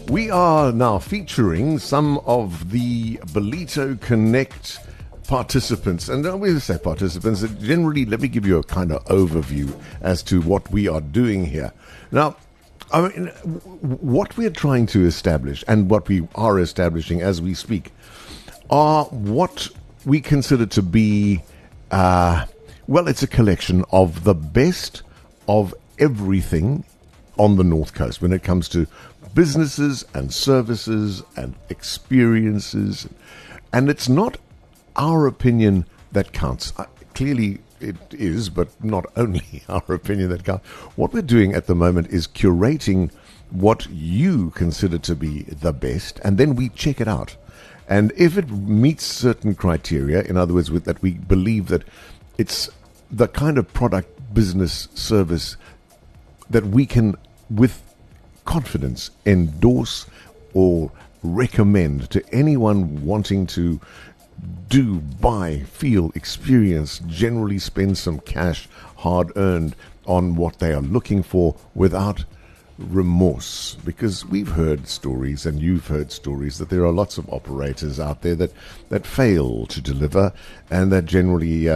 We are now featuring some of the Ballito Connect participants. And when we say participants, generally, let me give you a kind of overview as to what we are doing here. Now, I mean, what we're trying to establish and what we are establishing as we speak are what we consider to be, it's a collection of the best of everything on the North Coast when it comes to businesses and services and experiences. And it's not our opinion that counts. Clearly it is, but not only our opinion that counts. What we're doing at the moment is curating what you consider to be the best, and then we check it out. And if it meets certain criteria, in other words, that we believe that it's the kind of product, business, service that we can, with confidence, endorse or recommend to anyone wanting to do, buy, feel, experience, generally spend some cash, hard-earned, on what they are looking for without remorse. Because we've heard stories, and you've heard stories, that there are lots of operators out there that fail to deliver, and that generally,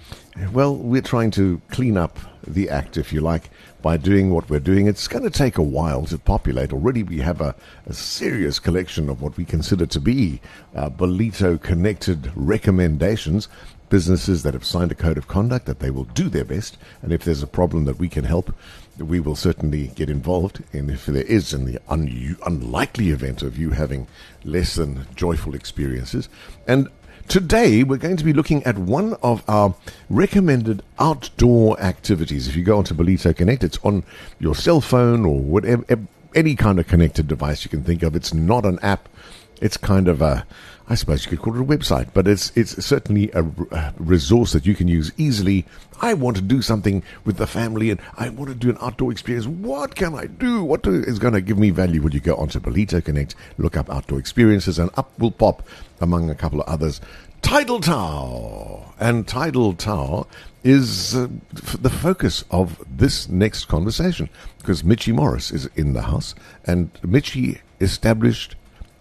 we're trying to clean up the act, if you like, by doing what we're doing. It's going to take a while to populate. Already we have a serious collection of what we consider to be Ballito-connected recommendations, businesses that have signed a code of conduct that they will do their best, and if there's a problem that we can help, we will certainly get involved. And if there is, in the unlikely event of you having less than joyful experiences. And today, we're going to be looking at one of our recommended outdoor activities. If you go onto Ballito Connect, it's on your cell phone or whatever, any kind of connected device you can think of. It's not an app. It's kind of I suppose you could call it a website, but it's certainly a resource that you can use easily. I want to do something with the family, and I want to do an outdoor experience. What can I do? What is going to give me value? Well, you go onto Ballito Connect, look up outdoor experiences, and up will pop, among a couple of others, Tidal Tower. And Tidal Tower is the focus of this next conversation, because Mitchie Morris is in the house, and Mitchie established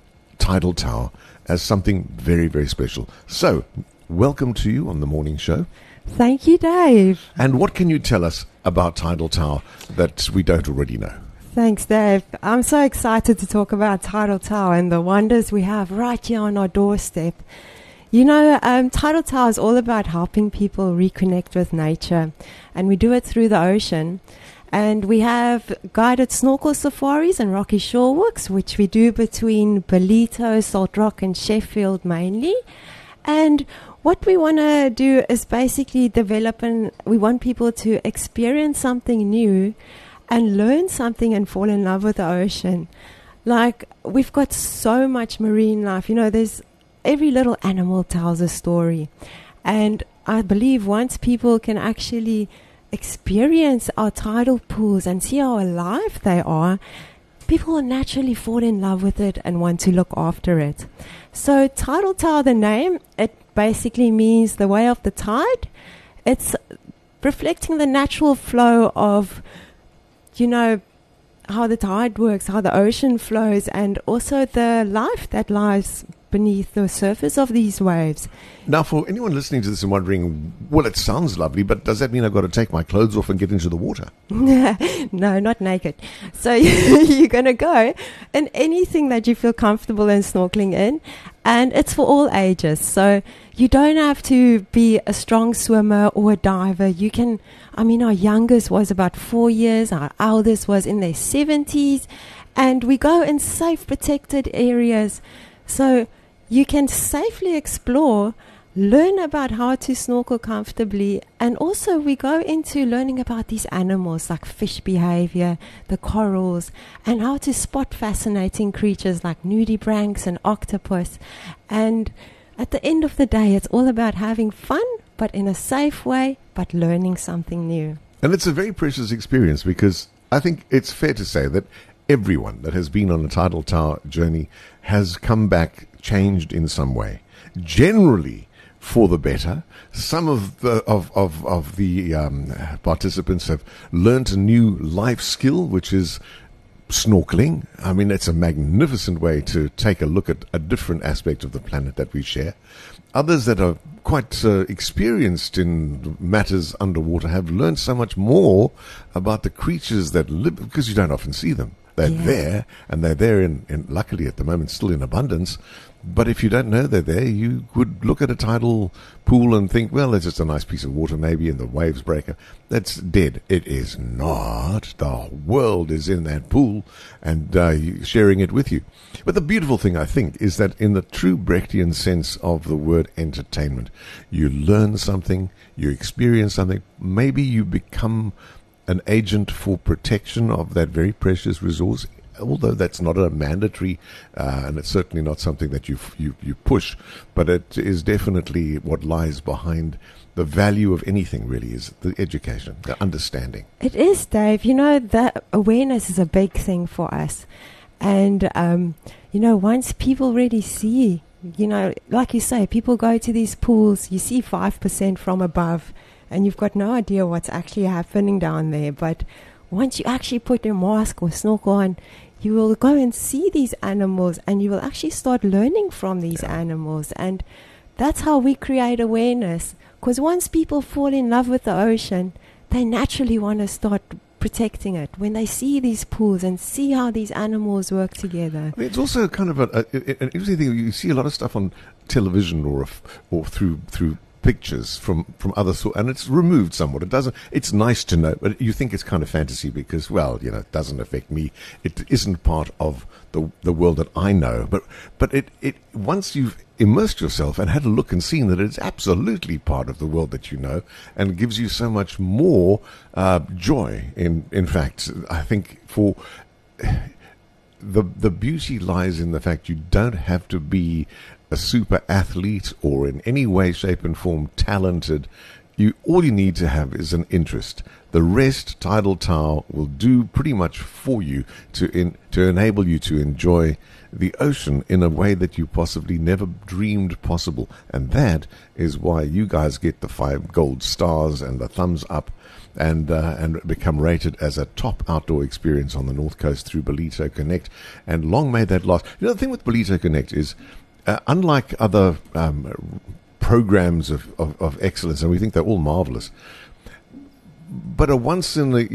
Tidal Tower as something very, very special. So, welcome to you on the morning show. Thank you, Dave. And what can you tell us about Tidal Tower that we don't already know? Thanks, Dave. I'm so excited to talk about Tidal Tower and the wonders we have right here on our doorstep. You know, Tidal Tower is all about helping people reconnect with nature, and we do it through the ocean. And we have guided snorkel safaris and rocky shore walks, which we do between Ballito, Salt Rock, and Sheffield mainly. And what we want to do is basically develop, and we want people to experience something new and learn something and fall in love with the ocean. Like, we've got so much marine life. You know, every little animal tells a story. And I believe once people can actually experience our tidal pools and see how alive they are, people will naturally fall in love with it and want to look after it. So Tidal Tower, the name, it basically means the way of the tide. It's reflecting the natural flow of, you know, how the tide works, how the ocean flows, and also the life that lies beneath the surface of these waves. Now, for anyone listening to this and wondering, well, it sounds lovely, but does that mean I've got to take my clothes off and get into the water? No, not naked. So you're going to go in anything that you feel comfortable in snorkeling in, and it's for all ages. So you don't have to be a strong swimmer or a diver. You can, our youngest was about 4 years, our eldest was in their 70s, and we go in safe, protected areas. So you can safely explore, learn about how to snorkel comfortably, and also we go into learning about these animals like fish behavior, the corals, and how to spot fascinating creatures like nudibranchs and octopus. And at the end of the day, it's all about having fun, but in a safe way, but learning something new. And it's a very precious experience, because I think it's fair to say that everyone that has been on a Tidal Tower journey has come back changed in some way, generally for the better. Some of the participants have learnt a new life skill, which is snorkeling. I mean, it's a magnificent way to take a look at a different aspect of the planet that we share. Others that are quite experienced in matters underwater have learned so much more about the creatures that live, because you don't often see them. They're there, and they're there in luckily at the moment still in abundance. But if you don't know they're there, you would look at a tidal pool and think, well, it's just a nice piece of water maybe, and the waves break up. That's dead. It is not. The world is in that pool and sharing it with you. But the beautiful thing, I think, is that in the true Brechtian sense of the word entertainment, you learn something, you experience something, maybe you become an agent for protection of that very precious resource, although that's not a mandatory, and it's certainly not something that you push, but it is definitely what lies behind the value of anything, really, is the education, the understanding. It is, Dave. You know, that awareness is a big thing for us. And, you know, once people really see, you know, like you say, people go to these pools, you see 5% from above, and you've got no idea what's actually happening down there. But once you actually put your mask or snorkel on, you will go and see these animals, and you will actually start learning from these animals. And that's how we create awareness. Because once people fall in love with the ocean, they naturally want to start protecting it. When they see these pools and see how these animals work together. It's also kind of an interesting thing. You see a lot of stuff on television or through pictures from other sort, and it's removed somewhat. It doesn't. It's nice to know, but you think it's kind of fantasy because, well, you know, it doesn't affect me. It isn't part of the world that I know. But it once you've immersed yourself and had a look and seen that it's absolutely part of the world that you know, and gives you so much more joy. In fact, I think for the beauty lies in the fact you don't have to be a super athlete or in any way, shape and form talented. All you need to have is an interest. The rest, Tidal Tau will do pretty much for you to enable you to enjoy the ocean in a way that you possibly never dreamed possible. And that is why you guys get the 5 gold stars and the thumbs up and become rated as a top outdoor experience on the North Coast through Ballito Connect. And long may that last. You know, the thing with Ballito Connect is, unlike other programs of excellence, and we think they're all marvelous, but a once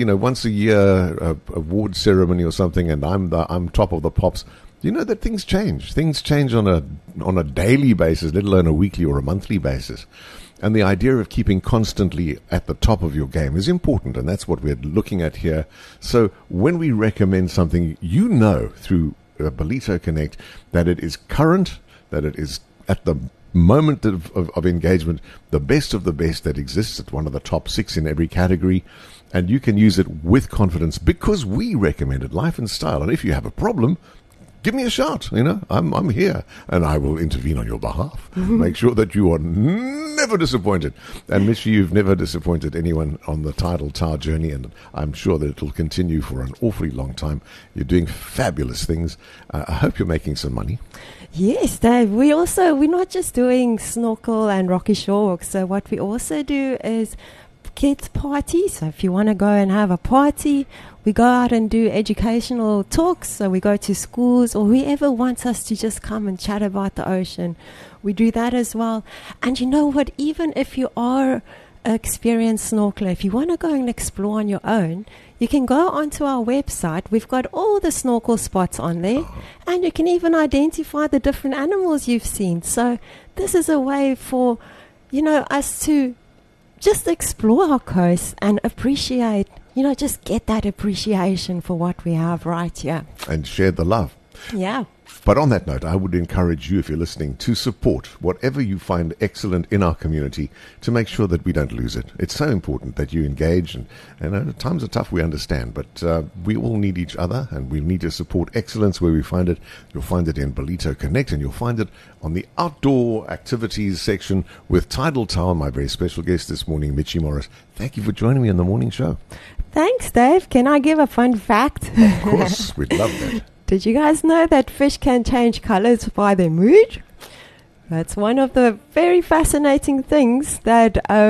a year award ceremony or something, and I'm top of the pops. You know that things change. Things change on a daily basis, let alone a weekly or a monthly basis. And the idea of keeping constantly at the top of your game is important, and that's what we're looking at here. So when we recommend something, you know through Ballito Connect that it is current, that it is at the moment of engagement, the best of the best that exists at one of the top 6 in every category, and you can use it with confidence because we recommended Life and Style. And if you have a problem, give me a shout. You know, I'm here, and I will intervene on your behalf. Make sure that you are never disappointed. And Mitchie, you've never disappointed anyone on the Tidal Tau journey, and I'm sure that it'll continue for an awfully long time. You're doing fabulous things. I hope you're making some money. Yes, Dave. We're not just doing snorkel and rocky shore walk. So what we also do is kids parties. So if you want to go and have a party, we go out and do educational talks. So we go to schools or whoever wants us to just come and chat about the ocean. We do that as well. And you know what? Even if you are an experienced snorkeler, if you want to go and explore on your own, you can go onto our website. We've got all the snorkel spots on there, and you can even identify the different animals you've seen. So this is a way for, you know, us to just explore our coast and appreciate, you know, just get that appreciation for what we have right here. And share the love. Yeah. But on that note, I would encourage you, if you're listening, to support whatever you find excellent in our community to make sure that we don't lose it. It's so important that you engage, and times are tough, we understand, but we all need each other, and we need to support excellence where we find it. You'll find it in Ballito Connect, and you'll find it on the outdoor activities section with Tidal Tau, my very special guest this morning, Mitchie Morris. Thank you for joining me on the morning show. Thanks, Dave. Can I give a fun fact? Of course, we'd love that. Did you guys know that fish can change colors by their mood? That's one of the very fascinating things that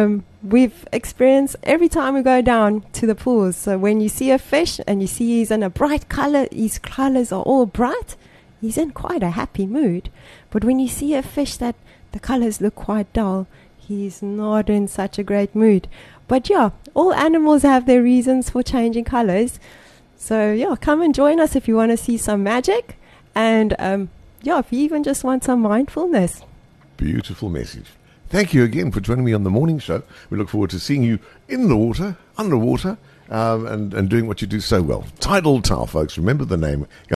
we've experienced every time we go down to the pools. So when you see a fish and you see he's in a bright color, his colors are all bright, he's in quite a happy mood. But when you see a fish that the colors look quite dull, he's not in such a great mood. But yeah, all animals have their reasons for changing colors. So yeah, come and join us if you want to see some magic. And yeah, if you even just want some mindfulness. Beautiful message. Thank you again for joining me on the morning show. We look forward to seeing you in the water, underwater, and doing what you do so well. Tidal Tau, folks. Remember the name.